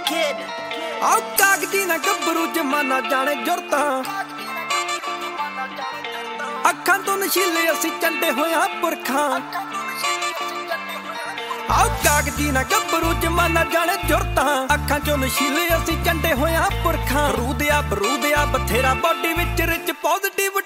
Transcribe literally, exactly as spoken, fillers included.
kid. ਆਹ ਕਾਗਜੀ ਨਾ ਗੱਭਰੂ ਜਮਾਨਾ ਜਾਣੇ ਜੁਰਤਾਂ ਅੱਖਾਂ ਤੋਂ ਨਸ਼ੀਲੇ ਅਸੀਂ ਚੰਡੇ ਹੋਇਆ ਪੁਰਖਾਂ ਆਹ ਕਾਗਜੀ ਨਾ ਗੱਭਰੂ ਜਮਾਨਾ ਜਾਣੇ ਜੁਰਤਾਂ ਅੱਖਾਂ ਚੋਂ ਨਸ਼ੀਲੇ ਅਸੀਂ ਚੰਡੇ ਹੋਇਆ ਪੁਰਖਾਂ ਰੂਦਿਆ ਬਰੂਦਿਆ ਬਥੇਰਾ ਬਾਡੀ ਵਿੱਚ ਰਿਚ ਪੋਜ਼ਿਟਿਵ